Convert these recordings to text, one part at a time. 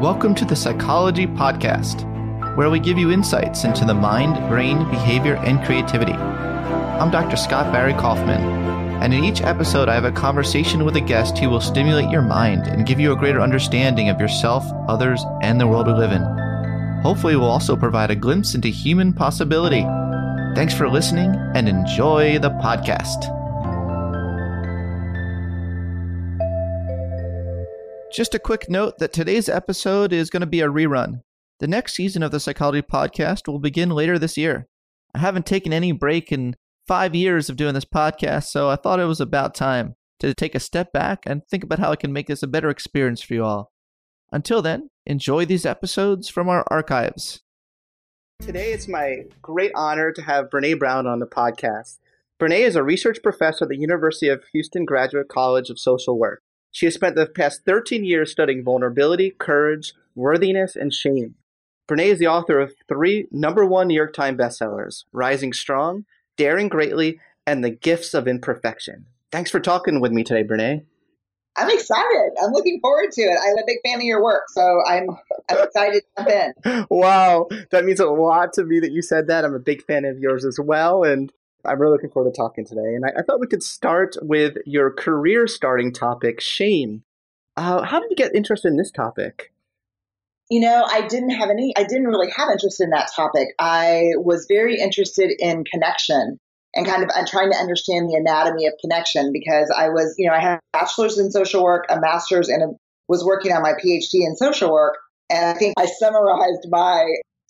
Welcome to the Psychology Podcast, where we give you insights into the mind, brain, behavior, and creativity. I'm Dr. Scott Barry Kaufman, and in each episode I have a conversation with a guest who will stimulate your mind and give you a greater understanding of yourself, others, and the world we live in. Hopefully we'll also provide a glimpse into human possibility. Thanks for listening and enjoy the podcast. Just a quick note that today's episode is going to be a rerun. The next season of the Psychology Podcast will begin later this year. I haven't taken any break in 5 years of doing this podcast, so I thought it was about time to take a step back and think about how I can make this a better experience for you all. Until then, enjoy these episodes from our archives. Today, it's my great honor to have Brene Brown on the podcast. Brene is a research professor at the University of Houston Graduate College of Social Work. She has spent the past 13 years studying vulnerability, courage, worthiness, and shame. Brene is the author of 3 #1 New York Times bestsellers, Rising Strong, Daring Greatly, and The Gifts of Imperfection. Thanks for talking with me today, Brene. I'm excited. I'm looking forward to it. I'm a big fan of your work, so I'm excited to jump in. Wow, that means a lot to me that you said that. I'm a big fan of yours as well, and I'm really looking forward to talking today. And I thought we could start with your career starting topic, shame. How did you get interested in this topic? You know, I didn't really have interest in that topic. I was very interested in connection and I'm trying to understand the anatomy of connection because I had a bachelor's in social work, a master's, and was working on my PhD in social work. And I think I summarized my,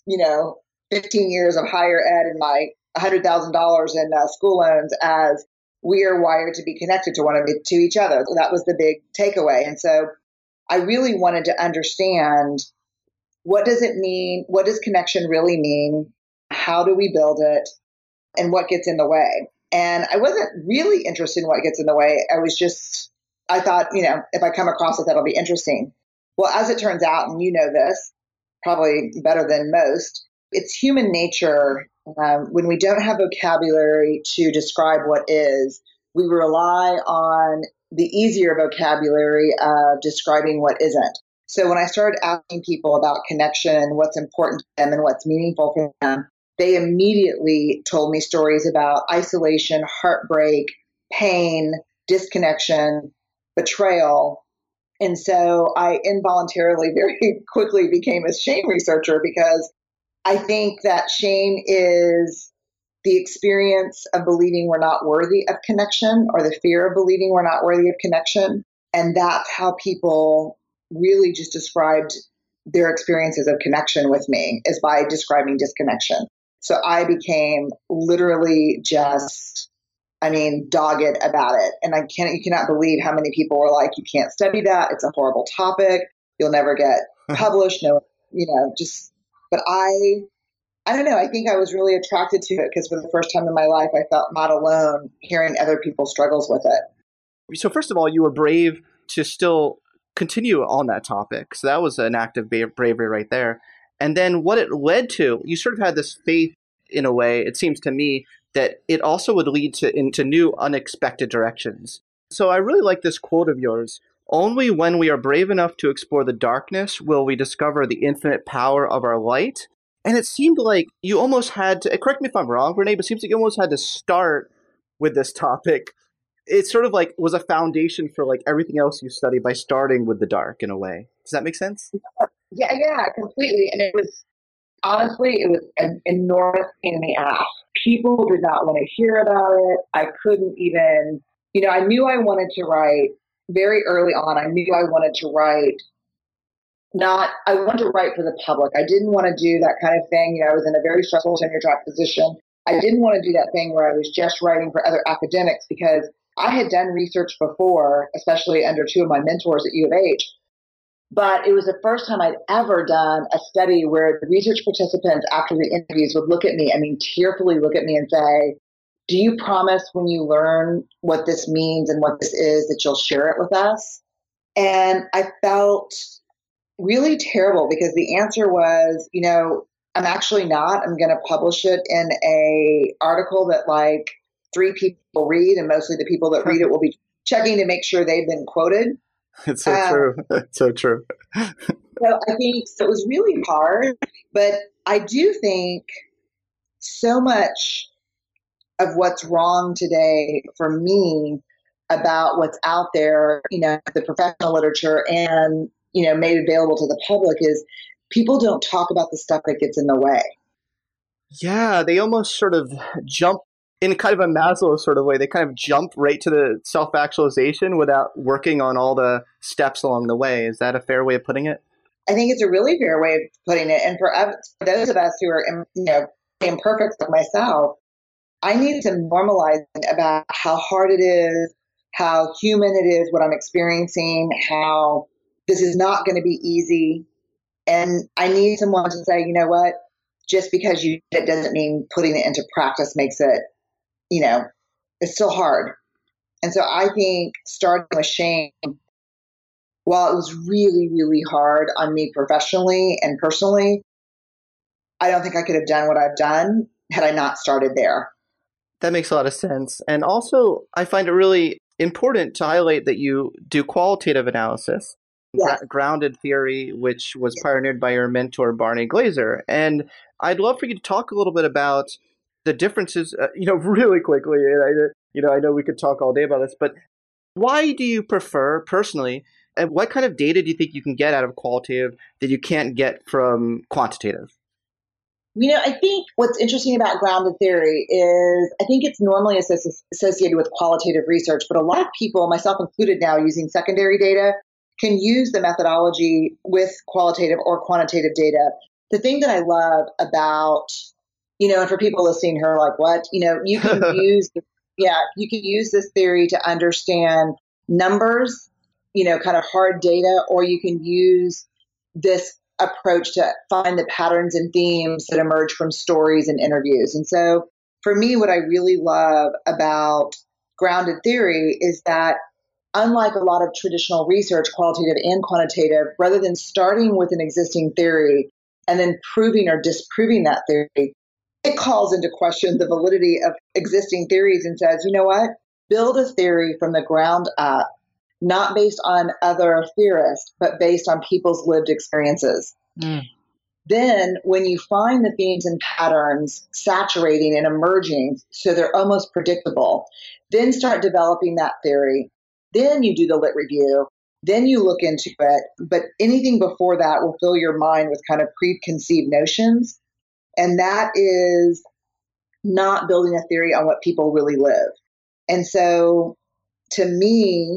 15 years of higher ed and my $100,000 in school loans as we are wired to be connected to each other. That was the big takeaway. And so I really wanted to understand, what does it mean? What does connection really mean? How do we build it? And what gets in the way? And I wasn't really interested in what gets in the way. I thought, if I come across it, that'll be interesting. Well, as it turns out, and you know this probably better than most, it's human nature. When we don't have vocabulary to describe what is, we rely on the easier vocabulary of describing what isn't. So when I started asking people about connection, what's important to them and what's meaningful for them, they immediately told me stories about isolation, heartbreak, pain, disconnection, betrayal. And so I involuntarily very quickly became a shame researcher because I think that shame is the experience of believing we're not worthy of connection, or the fear of believing we're not worthy of connection. And that's how people really just described their experiences of connection with me, is by describing disconnection. So I became literally dogged about it. And you cannot believe how many people were like, you can't study that. It's a horrible topic. You'll never get published. But I don't know. I think I was really attracted to it because for the first time in my life, I felt not alone hearing other people's struggles with it. So first of all, you were brave to still continue on that topic. So that was an act of bravery right there. And then what it led to, you sort of had this faith in a way, it seems to me, that it also would lead into new unexpected directions. So I really like this quote of yours. Only when we are brave enough to explore the darkness will we discover the infinite power of our light. And it seemed like you almost had to, correct me if I'm wrong, Brene, but it seems like you almost had to start with this topic. It sort of like was a foundation for like everything else you study by starting with the dark in a way. Does that make sense? Yeah, completely. And it was an enormous pain in the ass. People did not want to hear about it. I couldn't even, I knew I wanted to write very early on. I knew I wanted to write I wanted to write for the public. I didn't want to do that kind of thing. I was in a very stressful tenure track position. I didn't want to do that thing where I was just writing for other academics because I had done research before, especially under 2 of my mentors at U of H. But it was the first time I'd ever done a study where the research participants after the interviews would look at me, tearfully look at me and say, do you promise when you learn what this means and what this is that you'll share it with us? And I felt really terrible because the answer was, I'm actually not. I'm going to publish it in a article that 3 people read, and mostly the people that read it will be checking to make sure they've been quoted. It's so true. It's so true. So I think so it was really hard, but I do think so much of what's wrong today for me about what's out there, the professional literature and, made available to the public is people don't talk about the stuff that gets in the way. Yeah, they almost sort of jump in kind of a Maslow sort of way. They kind of jump right to the self-actualization without working on all the steps along the way. Is that a fair way of putting it? I think it's a really fair way of putting it. And for those of us who are, imperfect like myself, I need to normalize about how hard it is, how human it is, what I'm experiencing, how this is not going to be easy. And I need someone to say, you know what, just because you did it doesn't mean putting it into practice makes it, it's still hard. And so I think starting with shame, while it was really, really hard on me professionally and personally, I don't think I could have done what I've done had I not started there. That makes a lot of sense. And also, I find it really important to highlight that you do qualitative analysis, grounded theory, which was pioneered by your mentor, Barney Glaser. And I'd love for you to talk a little bit about the differences, really quickly. And I know we could talk all day about this, but why do you prefer personally, and what kind of data do you think you can get out of qualitative that you can't get from quantitative? I think what's interesting about grounded theory is I think it's normally associated with qualitative research, but a lot of people, myself included now, using secondary data, can use the methodology with qualitative or quantitative data. The thing that I love about, and for people listening who are like, what, you can use, you can use this theory to understand numbers, kind of hard data, or you can use this approach to find the patterns and themes that emerge from stories and interviews. And so for me, what I really love about grounded theory is that unlike a lot of traditional research, qualitative and quantitative, rather than starting with an existing theory and then proving or disproving that theory, it calls into question the validity of existing theories and says, you know what, build a theory from the ground up, not based on other theorists, but based on people's lived experiences. Then when you find the themes and patterns saturating and emerging, so they're almost predictable, then start developing that theory. Then you do the lit review. Then you look into it. But anything before that will fill your mind with kind of preconceived notions. And that is not building a theory on what people really live. And so to me,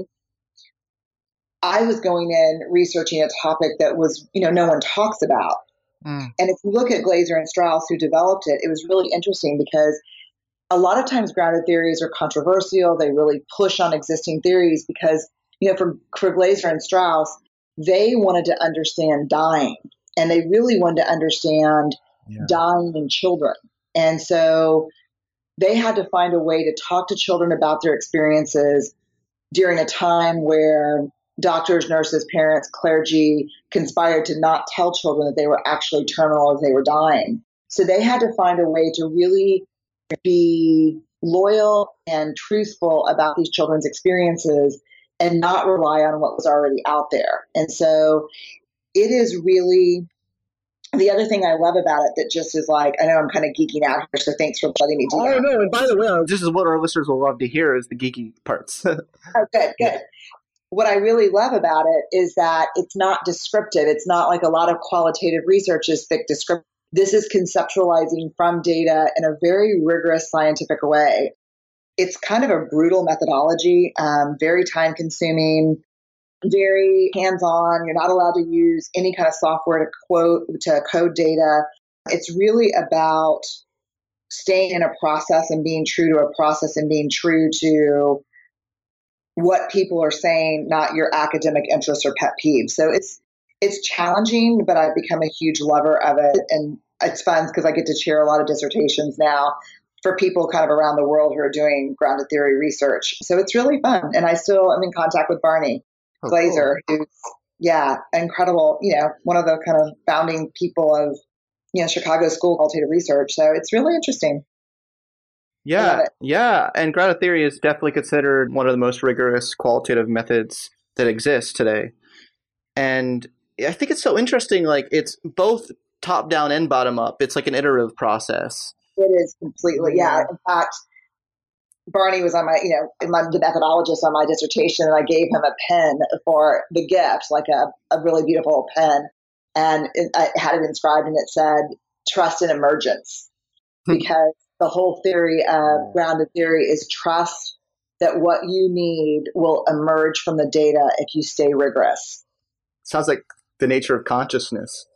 I was going in researching a topic that was, no one talks about. And if you look at Glaser and Strauss, who developed it, it was really interesting because a lot of times grounded theories are controversial. They really push on existing theories because, for Glaser and Strauss, they wanted to understand dying, and they really wanted to understand dying in children. And so they had to find a way to talk to children about their experiences during a time where doctors, nurses, parents, clergy conspired to not tell children that they were actually terminal as they were dying. So they had to find a way to really be loyal and truthful about these children's experiences and not rely on what was already out there. And so it is really the other thing I love about it that just is like, I know I'm kind of geeking out here, so thanks for letting me do that. Oh, no, and by the way, this is what our listeners will love to hear is the geeky parts. Oh, good. What I really love about it is that it's not descriptive. It's not like a lot of qualitative research is thick descriptive. This is conceptualizing from data in a very rigorous scientific way. It's kind of a brutal methodology, very time consuming, very hands-on. You're not allowed to use any kind of software to code data. It's really about staying in a process and being true to a process and being true to what people are saying, not your academic interests or pet peeves. So it's challenging, but I've become a huge lover of it. And it's fun because I get to chair a lot of dissertations now for people kind of around the world who are doing grounded theory research. So it's really fun. And I still am in contact with Barney Glaser, who's, incredible, one of the kind of founding people of, Chicago School of Qualitative Research. So it's really interesting. Yeah. And grounded theory is definitely considered one of the most rigorous qualitative methods that exist today. And I think it's so interesting. Like it's both top down and bottom up. It's like an iterative process. It is completely, yeah. In fact, Barney was on the methodologist on my dissertation, and I gave him a pen for the gift, like a really beautiful pen. And I had it inscribed and it said, trust in emergence. Because the whole theory of grounded theory is trust that what you need will emerge from the data if you stay rigorous. Sounds like the nature of consciousness.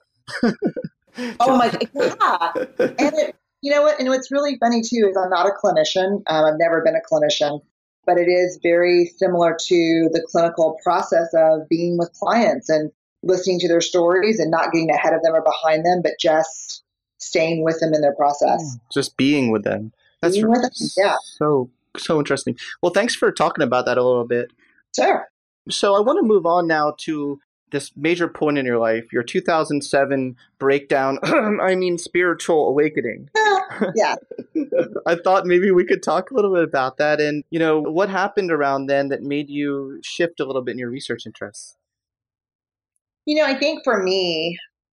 Oh my, yeah. And you know what? And what's really funny too is I'm not a clinician. I've never been a clinician, but it is very similar to the clinical process of being with clients and listening to their stories and not getting ahead of them or behind them, but just staying with them in their process. Just being with them. That's being with them. Yeah. So interesting. Well, thanks for talking about that a little bit. Sure. So I want to move on now to this major point in your life, your 2007 breakdown, spiritual awakening. Yeah. I thought maybe we could talk a little bit about that and, what happened around then that made you shift a little bit in your research interests? I think for me,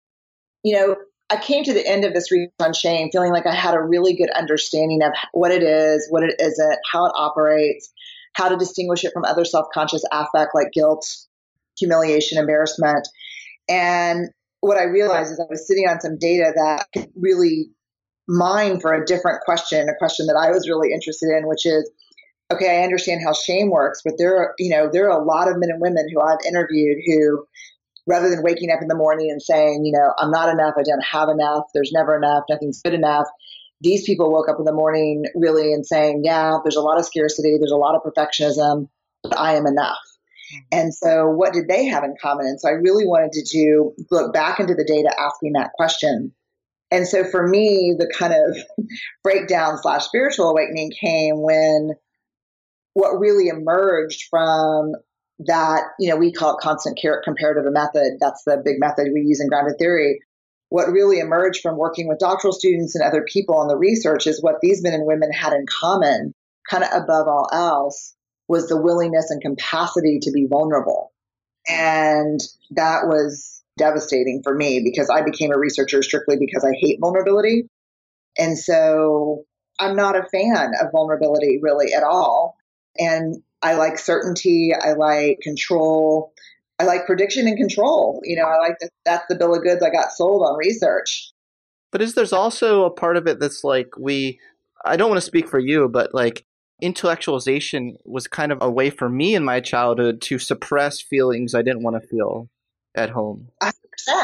I came to the end of this research on shame feeling like I had a really good understanding of what it is, what it isn't, how it operates, how to distinguish it from other self-conscious affect like guilt, humiliation, embarrassment. And what I realized is I was sitting on some data that could really mine for a different question, a question that I was really interested in, which is, okay, I understand how shame works, but there are a lot of men and women who I've interviewed who, rather than waking up in the morning and saying, I'm not enough, I don't have enough, there's never enough, nothing's good enough, these people woke up in the morning really and saying, yeah, there's a lot of scarcity, there's a lot of perfectionism, but I am enough. And so what did they have in common? And so I really wanted to look back into the data asking that question. And so for me, the kind of breakdown / spiritual awakening came when what really emerged from that, we call it constant comparative method. That's the big method we use in grounded theory. What really emerged from working with doctoral students and other people on the research is what these men and women had in common, kind of above all else, was the willingness and capacity to be vulnerable. And that was devastating for me because I became a researcher strictly because I hate vulnerability. And so I'm not a fan of vulnerability really at all. And I like certainty. I like control. I like prediction and control. I like that's the bill of goods I got sold on research. But there's also a part of it that's like I don't want to speak for you, but like intellectualization was kind of a way for me in my childhood to suppress feelings I didn't want to feel at home. 100%.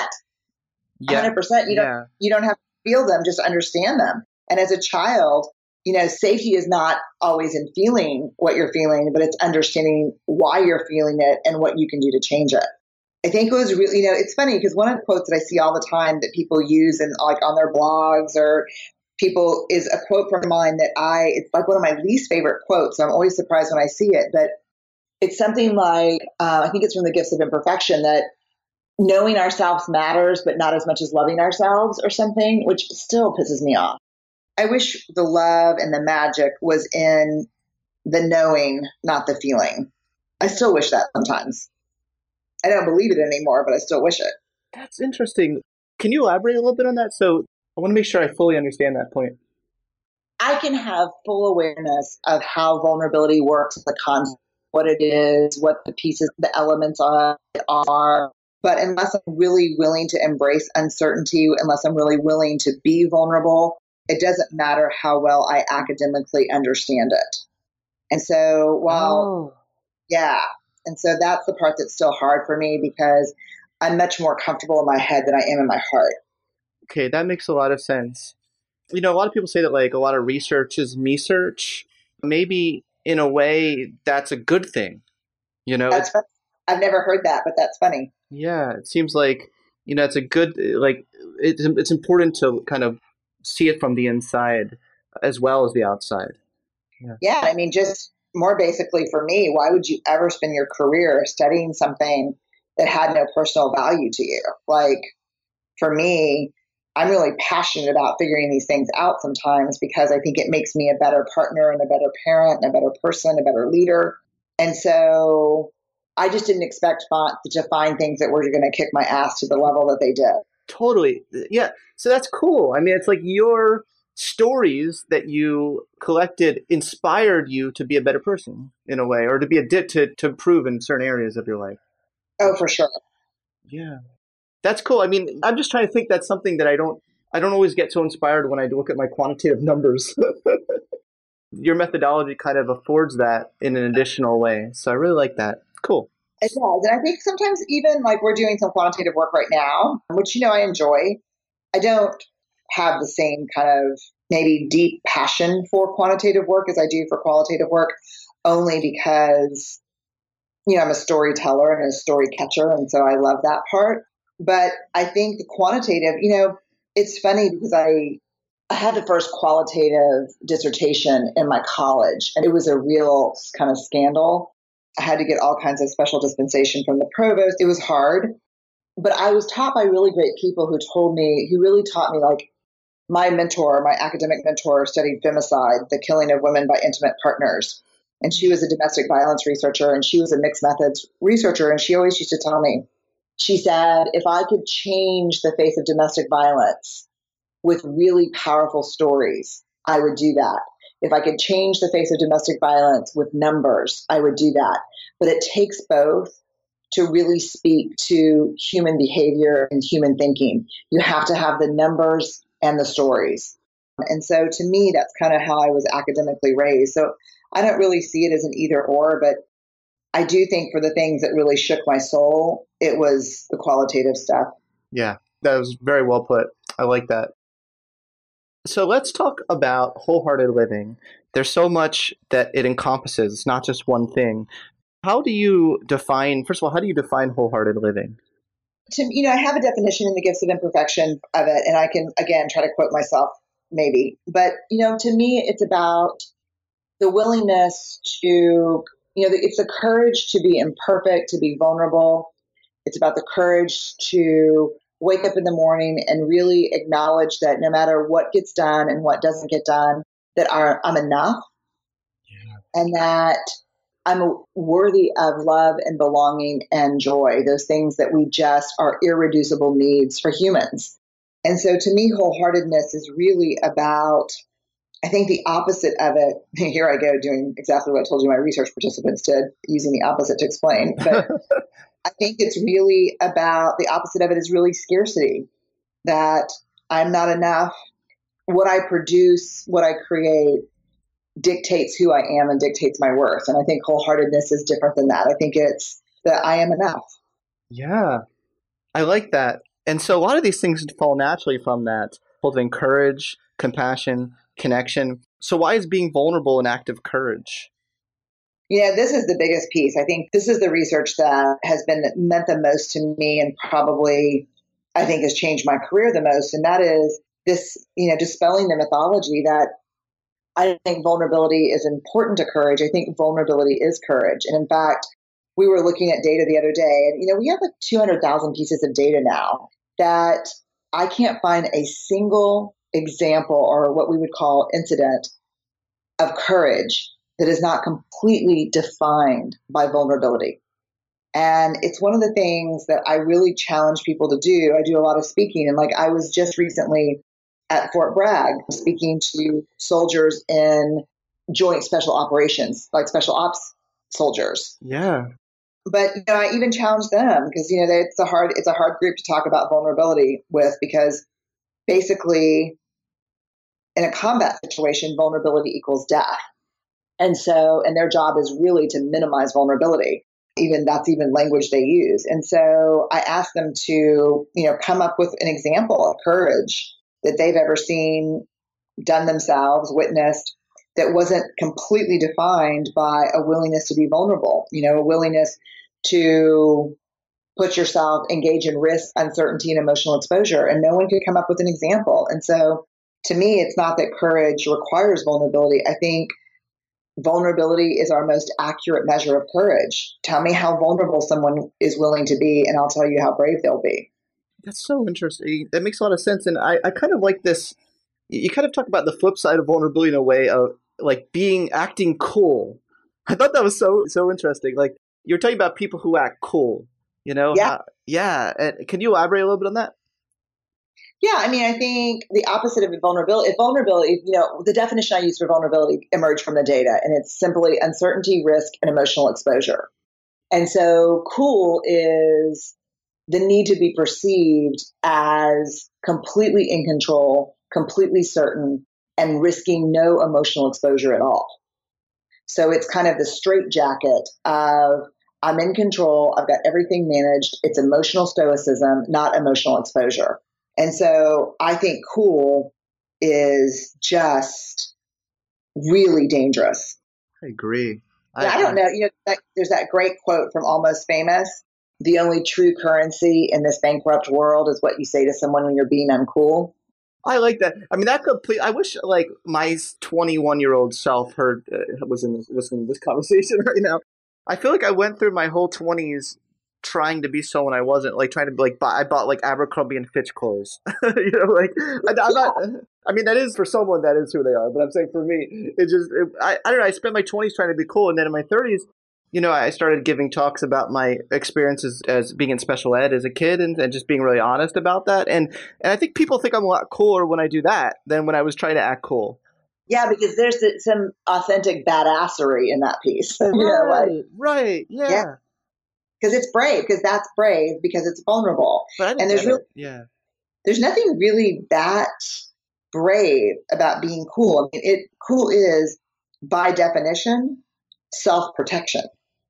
Yeah. 100%. You don't have to feel them, just understand them. And as a child, safety is not always in feeling what you're feeling, but it's understanding why you're feeling it and what you can do to change it. I think it was really, it's funny because one of the quotes that I see all the time that people use and like on their blogs or people is a quote from mine that it's like one of my least favorite quotes. So I'm always surprised when I see it, but it's something like, I think it's from The Gifts of Imperfection, that knowing ourselves matters, but not as much as loving ourselves or something, which still pisses me off. I wish the love and the magic was in the knowing, not the feeling. I still wish that sometimes. I don't believe it anymore, but I still wish it. That's interesting. Can you elaborate a little bit on that? So I want to make sure I fully understand that point. I can have full awareness of how vulnerability works, the concept, what it is, what the pieces, the elements of it are. But unless I'm really willing to embrace uncertainty, unless I'm really willing to be vulnerable, it doesn't matter how well I academically understand it. And so and so that's the part that's still hard for me because I'm much more comfortable in my head than I am in my heart. Okay, that makes a lot of sense. A lot of people say that like a lot of research is me-search. Maybe in a way that's a good thing. That's funny. I've never heard that, but that's funny. Yeah, it seems like, it's a good, like, it's important to kind of see it from the inside as well as the outside. Yeah, I mean, just more basically for me, why would you ever spend your career studying something that had no personal value to you? Like, for me, I'm really passionate about figuring these things out sometimes because I think it makes me a better partner and a better parent and a better person, a better leader. And so I just didn't expect to find things that were going to kick my ass to the level that they did. Totally. Yeah. So that's cool. I mean, it's like your stories that you collected inspired you to be a better person in a way, or to be to improve in certain areas of your life. Oh, for sure. Yeah. That's cool. I mean, I'm just trying to think. That's something that I don't always get so inspired when I look at my quantitative numbers. Your methodology kind of affords that in an additional way. So I really like that. Cool. It does. And I think sometimes even like we're doing some quantitative work right now, which, I enjoy. I don't have the same kind of maybe deep passion for quantitative work as I do for qualitative work, only because, I'm a storyteller and a story catcher. And so I love that part. But I think the quantitative, it's funny because I had the first qualitative dissertation in my college, and it was a real kind of scandal. I had to get all kinds of special dispensation from the provost. It was hard, but I was taught by really great people who really taught me, like my academic mentor studied femicide, the killing of women by intimate partners. And she was a domestic violence researcher, and she was a mixed methods researcher. And she always used to tell me, she said, if I could change the face of domestic violence with really powerful stories, I would do that. If I could change the face of domestic violence with numbers, I would do that. But it takes both to really speak to human behavior and human thinking. You have to have the numbers and the stories. And so to me, that's kind of how I was academically raised. So I don't really see it as an either or, but I do think for the things that really shook my soul, it was the qualitative stuff. Yeah, that was very well put. I like that. So let's talk about wholehearted living. There's so much that it encompasses. It's not just one thing. How do you define wholehearted living? I have a definition in the Gifts of Imperfection of it, and I can, again, try to quote myself maybe. But, to me, it's about the willingness to, it's the courage to be imperfect, to be vulnerable. It's about the courage to wake up in the morning and really acknowledge that no matter what gets done and what doesn't get done, that I'm enough, and that I'm worthy of love and belonging and joy, those things that we just are irreducible needs for humans. And so to me, wholeheartedness is really about, I think the opposite of it, here I go doing exactly what I told you my research participants did, using the opposite to explain. But I think it's really about, the opposite of it is really scarcity, that I'm not enough. What I produce, what I create, dictates who I am and dictates my worth. And I think wholeheartedness is different than that. I think it's that I am enough. Yeah, I like that. And so a lot of these things fall naturally from that, holding courage, compassion, connection. So why is being vulnerable an act of courage? Yeah, this is the biggest piece. I think this is the research that has meant the most to me, and probably I think has changed my career the most. And that is this, dispelling the mythology that I think vulnerability is important to courage. I think vulnerability is courage. And in fact, we were looking at data the other day, and we have like 200,000 pieces of data now that I can't find a single example or what we would call incident of courage that is not completely defined by vulnerability. And it's one of the things that I really challenge people to do. I do a lot of speaking, and like I was just recently at Fort Bragg speaking to soldiers in joint special operations, like special ops soldiers. Yeah. But I even challenge them because it's a hard group to talk about vulnerability with, because basically in a combat situation, vulnerability equals death. And their job is really to minimize vulnerability. That's even language they use. And so I asked them to, come up with an example of courage that they've ever seen, done themselves, witnessed, that wasn't completely defined by a willingness to be vulnerable, a willingness to put yourself, engage in risk, uncertainty, and emotional exposure. And no one could come up with an example. And so to me, it's not that courage requires vulnerability. I think vulnerability is our most accurate measure of courage. Tell me how vulnerable someone is willing to be, and I'll tell you how brave they'll be. That's so interesting. That makes a lot of sense. And I kind of like this. You kind of talk about the flip side of vulnerability in a way of like acting cool. I thought that was so interesting. Like, you're talking about people who act cool, Yeah. Yeah. And can you elaborate a little bit on that? Yeah, I mean, I think the opposite of vulnerability, the definition I use for vulnerability emerged from the data, and it's simply uncertainty, risk, and emotional exposure. And so cool is the need to be perceived as completely in control, completely certain, and risking no emotional exposure at all. So it's kind of the straitjacket of I'm in control, I've got everything managed. It's emotional stoicism, not emotional exposure. And so I think cool is just really dangerous. I agree. I don't know. There's that great quote from Almost Famous. The only true currency in this bankrupt world is what you say to someone when you're being uncool. I like that. I mean, I wish like my 21-year-old self was listening to this conversation right now. I feel like I went through my whole 20s trying to be someone I wasn't, like trying to be like, I bought like Abercrombie and Fitch clothes, I'm not, I mean, that is for someone, that is who they are. But I'm saying for me, I don't know. I spent my 20s trying to be cool. And then in my 30s, I started giving talks about my experiences as being in special ed as a kid and just being really honest about that. And I think people think I'm a lot cooler when I do that than when I was trying to act cool. Yeah, because there's some authentic badassery in that piece. Right. Yeah. Because it's brave, because that's brave, because it's vulnerable. But and there's nothing really that brave about being cool. I mean, cool is, by definition, self-protection.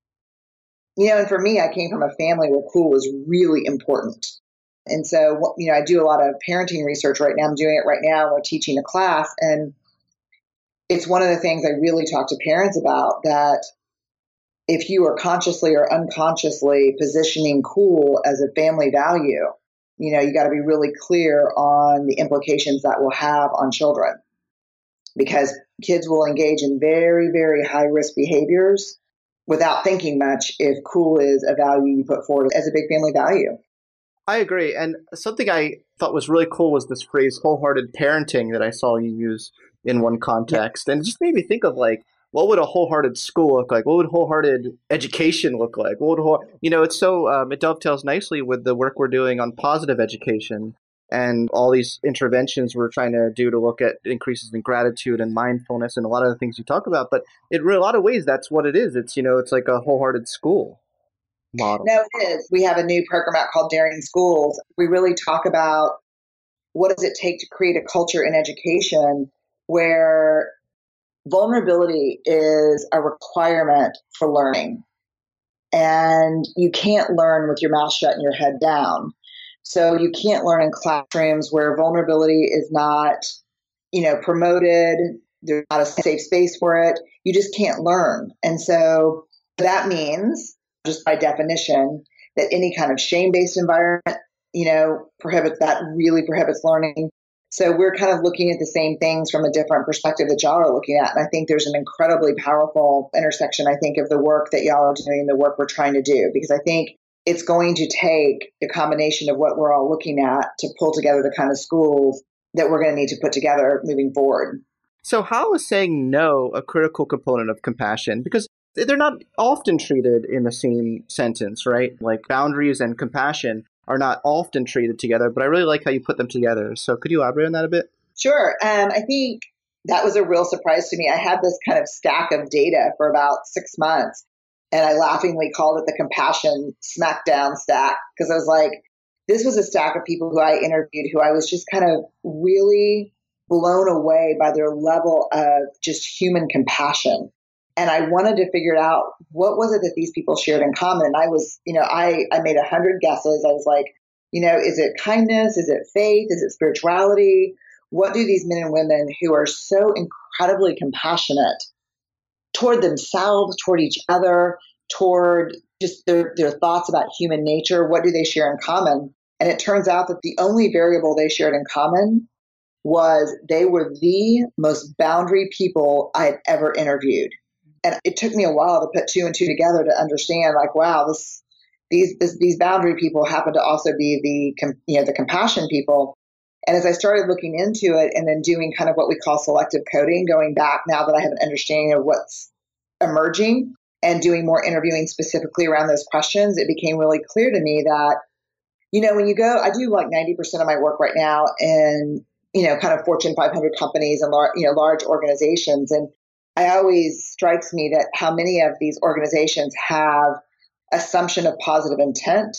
And for me, I came from a family where cool was really important. And so, I do a lot of parenting research right now. I'm doing it right now. We're teaching a class. And it's one of the things I really talk to parents about, that if you are consciously or unconsciously positioning cool as a family value, you got to be really clear on the implications that will have on children, because kids will engage in very, very high risk behaviors without thinking much if cool is a value you put forward as a big family value. I agree. And something I thought was really cool was this phrase wholehearted parenting that I saw you use in one context. And it just made me think of like, what would a wholehearted school look like? What would wholehearted education look like? It's so it dovetails nicely with the work we're doing on positive education and all these interventions we're trying to do to look at increases in gratitude and mindfulness and a lot of the things you talk about. But in a lot of ways, that's what it is. It's like a wholehearted school model. No, it is. We have a new program out called Daring Schools. We really talk about what does it take to create a culture in education where vulnerability is a requirement for learning. And you can't learn with your mouth shut and your head down. So you can't learn in classrooms where vulnerability is not, promoted. There's not a safe space for it. You just can't learn. And so that means, just by definition, that any kind of shame-based environment, really prohibits learning. So we're kind of looking at the same things from a different perspective that y'all are looking at. And I think there's an incredibly powerful intersection, I think, of the work that y'all are doing and the work we're trying to do, because I think it's going to take a combination of what we're all looking at to pull together the kind of schools that we're going to need to put together moving forward. So how is saying no a critical component of compassion? Because they're not often treated in the same sentence, right? Like boundaries and compassion are not often treated together, but I really like how you put them together. So could you elaborate on that a bit? Sure. I think that was a real surprise to me. I had this kind of stack of data for about 6 months, and I laughingly called it the compassion smackdown stack, because I was like, this was a stack of people who I interviewed who I was just kind of really blown away by their level of just human compassion. And I wanted to figure out what was it that these people shared in common. And I was, I made 100 guesses. I was like, is it kindness? Is it faith? Is it spirituality? What do these men and women who are so incredibly compassionate toward themselves, toward each other, toward just their thoughts about human nature, what do they share in common? And it turns out that the only variable they shared in common was they were the most boundary people I had ever interviewed. And it took me a while to put two and two together to understand, like, wow, these boundary people happen to also be the compassion people. And as I started looking into it and then doing kind of what we call selective coding, going back now that I have an understanding of what's emerging, and doing more interviewing specifically around those questions, it became really clear to me that, when you go, I do like 90% of my work right now in, kind of Fortune 500 companies and large organizations. And it always strikes me that how many of these organizations have assumption of positive intent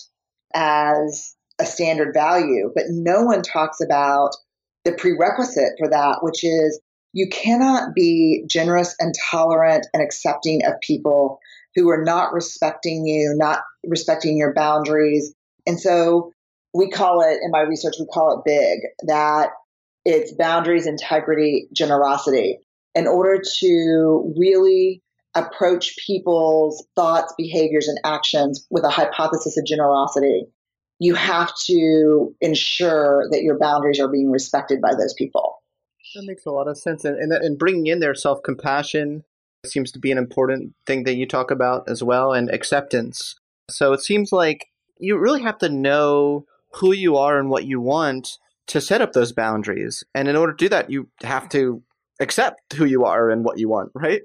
as a standard value, but no one talks about the prerequisite for that, which is you cannot be generous and tolerant and accepting of people who are not respecting you, not respecting your boundaries. And so we call it, in my research, we call it BIG, that it's boundaries, integrity, generosity. In order to really approach people's thoughts, behaviors, and actions with a hypothesis of generosity, you have to ensure that your boundaries are being respected by those people. That makes a lot of sense. And bringing in their self-compassion seems to be an important thing that you talk about as well, and acceptance. So it seems like you really have to know who you are and what you want to set up those boundaries. And in order to do that, you have to accept who you are and what you want, right?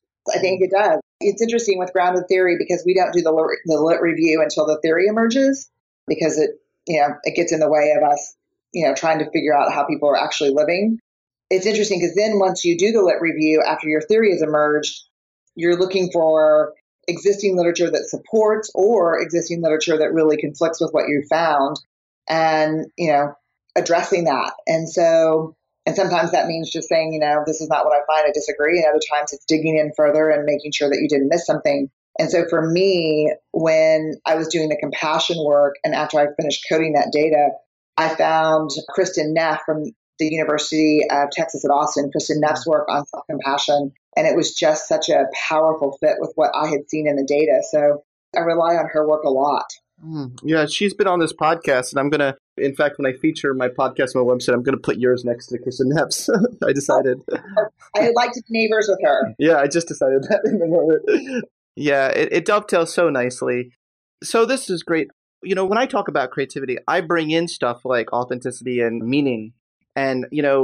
I think it does. It's interesting with grounded theory because we don't do the lit review until the theory emerges, because it gets in the way of us, trying to figure out how people are actually living. It's interesting because then once you do the lit review, after your theory has emerged, you're looking for existing literature that supports or existing literature that really conflicts with what you found and, addressing that. And sometimes that means just saying, this is not what I find, I disagree. And other times it's digging in further and making sure that you didn't miss something. And so for me, when I was doing the compassion work and after I finished coding that data, I found Kristin Neff from the University of Texas at Austin, Kristin Neff's work on self-compassion. And it was just such a powerful fit with what I had seen in the data. So I rely on her work a lot. Yeah, she's been on this podcast, and I'm going to, in fact, when I feature my podcast on my website, I'm going to put yours next to Kristin Neff's. I decided. I'd like to be neighbors with her. Yeah, I just decided that in the moment. Yeah, it dovetails so nicely. So this is great. When I talk about creativity, I bring in stuff like authenticity and meaning. And,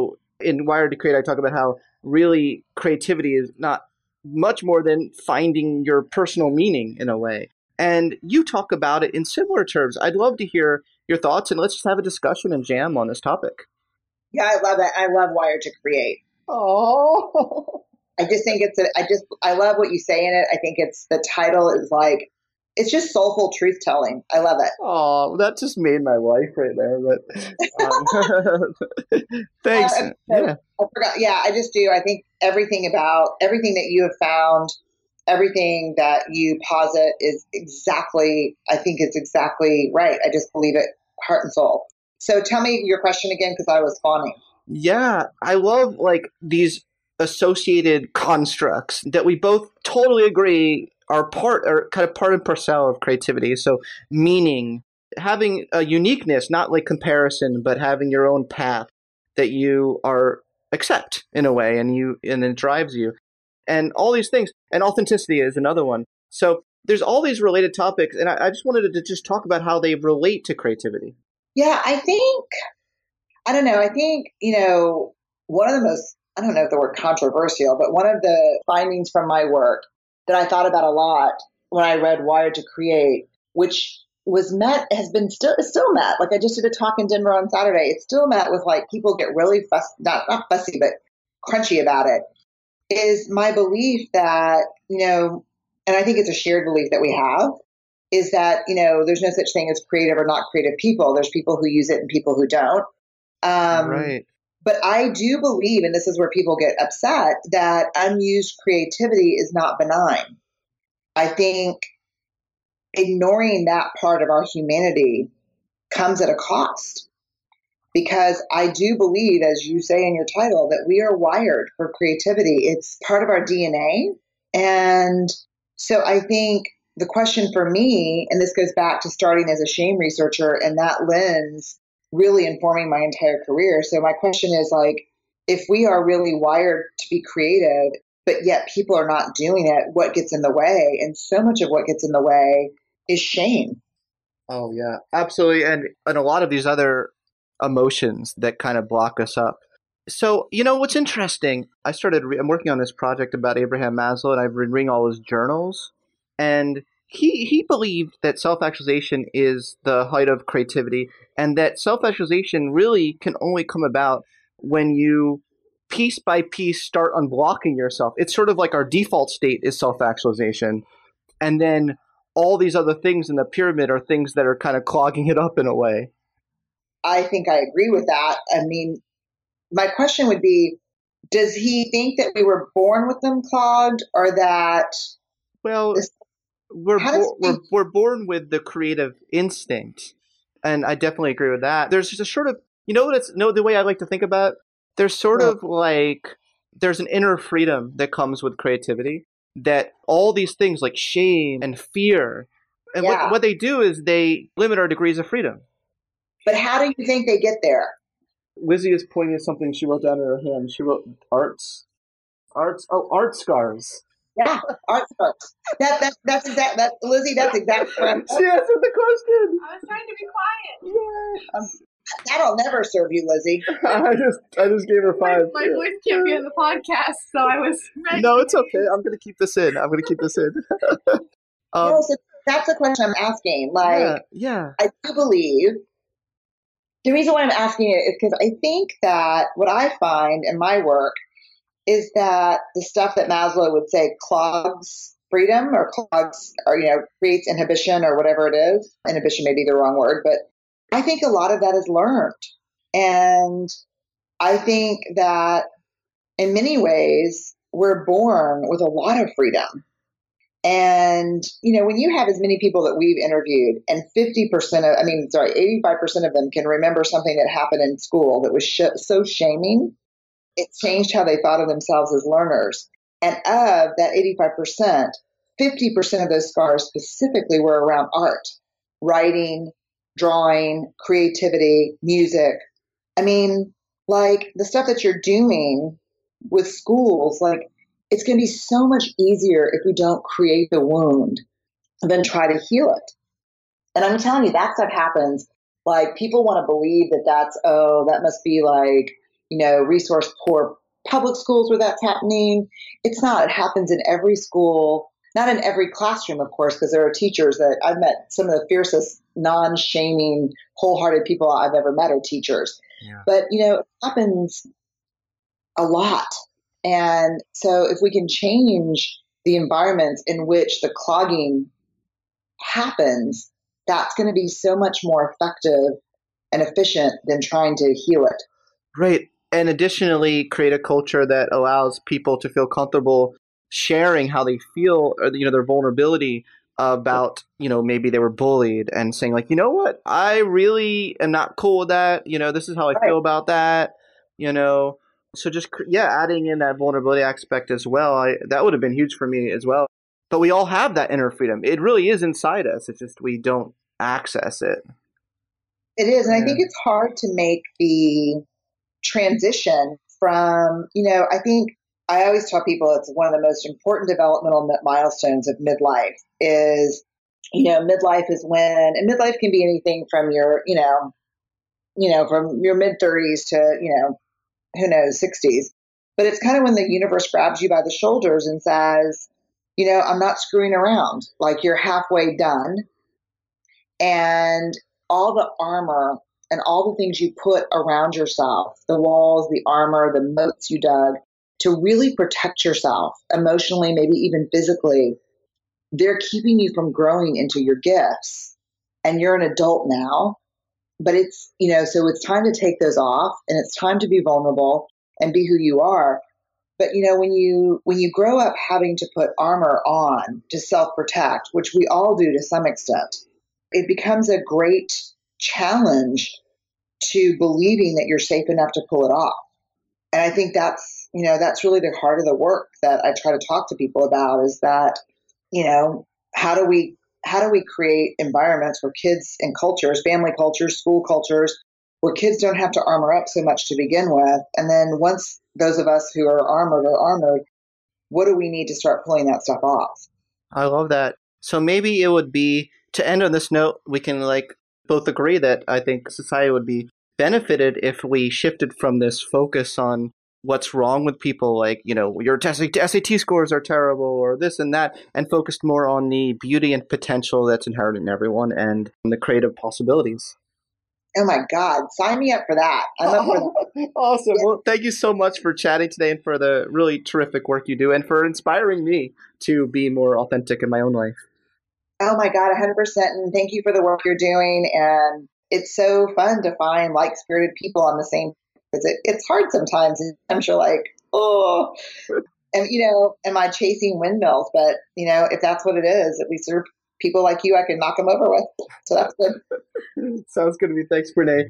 in Wired to Create, I talk about how really creativity is not much more than finding your personal meaning in a way. And you talk about it in similar terms. I'd love to hear your thoughts, and let's just have a discussion and jam on this topic. Yeah, I love it. I love Wired to Create. Oh, I just think I love what you say in it. I think the title is like, it's just soulful truth telling. I love it. Oh, that just made my life right there. But thanks. I forgot. Yeah, I just do. I think everything that you have found, everything that you posit is exactly right. I just believe it heart and soul. So tell me your question again, because I was fawning. Yeah, I love these associated constructs that we both totally agree are kind of part and parcel of creativity. So meaning, having a uniqueness, not like comparison, but having your own path that you accept in a way, and it drives you, and all these things. And authenticity is another one. So there's all these related topics, and I just wanted to just talk about how they relate to creativity. Yeah, I think one of the most, I don't know if the word controversial, but one of the findings from my work that I thought about a lot when I read Wired to Create, which is still met. Like I just did a talk in Denver on Saturday. It's still met with people get really not fussy, but crunchy about it, is my belief that, and I think it's a shared belief that we have, is that, there's no such thing as creative or not creative people. There's people who use it and people who don't. Right. But I do believe, and this is where people get upset, that unused creativity is not benign. I think ignoring that part of our humanity comes at a cost, because I do believe, as you say in your title, that we are wired for creativity. It's part of our DNA. And so I think the question for me, and this goes back to starting as a shame researcher and that lens really informing my entire career. So my question is if we are really wired to be creative, but yet people are not doing it, what gets in the way? And so much of what gets in the way is shame. Oh, yeah, absolutely. And a lot of these other emotions that kind of block us up. So, what's interesting? I'm working on this project about Abraham Maslow, and I've been reading all his journals. And he believed that self-actualization is the height of creativity, and that self-actualization really can only come about when you, piece by piece, start unblocking yourself. It's sort of like our default state is self-actualization. And then all these other things in the pyramid are things that are kind of clogging it up in a way. I think I agree with that. I mean, my question would be, does he think that we were born with them clogged, or that Well, this, we're how does he, we're born with the creative instinct, and I definitely agree with that. There's just a sort of, the way I like to think about it, there's sort of like there's an inner freedom that comes with creativity, that all these things like shame and fear, and yeah. what they do is they limit our degrees of freedom. But how do you think they get there? Lizzie is pointing at something she wrote down in her hand. She wrote art scars. Yeah, art scars. That's exact. That Lizzie, that's exactly what I'm. She answered the question. I was trying to be quiet. That'll never serve you, Lizzie. I just gave her 5. My voice can't be on the podcast, so I was ready. No, it's okay. I'm going to keep this in. No, so that's the question I'm asking. Like, yeah. I do believe. The reason why I'm asking it is because I think that what I find in my work is that the stuff that Maslow would say clogs freedom, or creates inhibition, or whatever it is. Inhibition may be the wrong word, but I think a lot of that is learned. And I think that in many ways, we're born with a lot of freedom. And, when you have as many people that we've interviewed, and 85% of them can remember something that happened in school that was so shaming, it changed how they thought of themselves as learners. And of that 85%, 50% of those scars specifically were around art, writing, drawing, creativity, music. I mean, like the stuff that you're doing with schools, like, it's going to be so much easier if we don't create the wound than try to heal it. And I'm telling you, that stuff happens. Like, people want to believe that must be like, resource poor public schools where that's happening. It's not. It happens in every school, not in every classroom, of course, because there are teachers that I've met. Some of the fiercest, non-shaming, wholehearted people I've ever met are teachers. Yeah. But, it happens a lot. And so if we can change the environments in which the clogging happens, that's going to be so much more effective and efficient than trying to heal it. Right. And additionally, create a culture that allows people to feel comfortable sharing how they feel, or, their vulnerability about, maybe they were bullied, and saying like, you know what, I really am not cool with that. This is how I feel about that, So just, adding in that vulnerability aspect as well, that would have been huge for me as well. But we all have that inner freedom. It really is inside us. It's just we don't access it. It is. And I think it's hard to make the transition from, I think I always tell people it's one of the most important developmental milestones of midlife is, midlife is when, and midlife can be anything from your, from your mid-30s to, who knows, 60s. But it's kind of when the universe grabs you by the shoulders and says, I'm not screwing around. Like, you're halfway done. And all the armor and all the things you put around yourself, the walls, the armor, the moats you dug to really protect yourself emotionally, maybe even physically, they're keeping you from growing into your gifts. And you're an adult now. But it's, so it's time to take those off, and it's time to be vulnerable and be who you are. But, when you grow up having to put armor on to self-protect, which we all do to some extent, it becomes a great challenge to believing that you're safe enough to pull it off. And I think that's really the heart of the work that I try to talk to people about, is that, how do we create environments where kids and cultures, family cultures, school cultures, where kids don't have to armor up so much to begin with. And then once those of us who are armored, what do we need to start pulling that stuff off? I love that. So maybe it would be, to end on this note, we can both agree that I think society would be benefited if we shifted from this focus on what's wrong with people, like, your SAT scores are terrible or this and that, and focused more on the beauty and potential that's inherent in everyone and the creative possibilities. Oh my God, sign me up for that. I'm up for that. Awesome. Well, thank you so much for chatting today and for the really terrific work you do and for inspiring me to be more authentic in my own life. Oh my God, 100%. And thank you for the work you're doing. And it's so fun to find like-spirited people on the same, because it's hard sometimes. And sometimes you're like, oh, and am I chasing windmills? But if that's what it is, at least there are people like you I can knock them over with. So that's good. Sounds good to me. Thanks, Brene.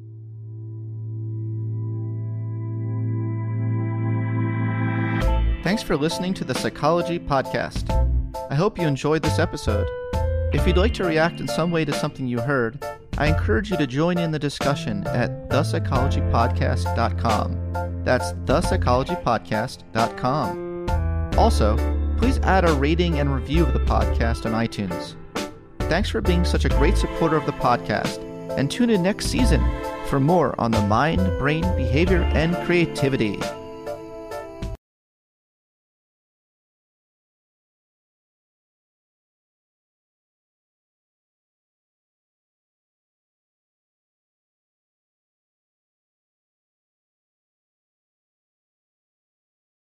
Thanks for listening to the Psychology Podcast. I hope you enjoyed this episode. If you'd like to react in some way to something you heard, I encourage you to join in the discussion at thepsychologypodcast.com. That's thepsychologypodcast.com. Also, please add a rating and review of the podcast on iTunes. Thanks for being such a great supporter of the podcast, and tune in next season for more on the mind, brain, behavior, and creativity.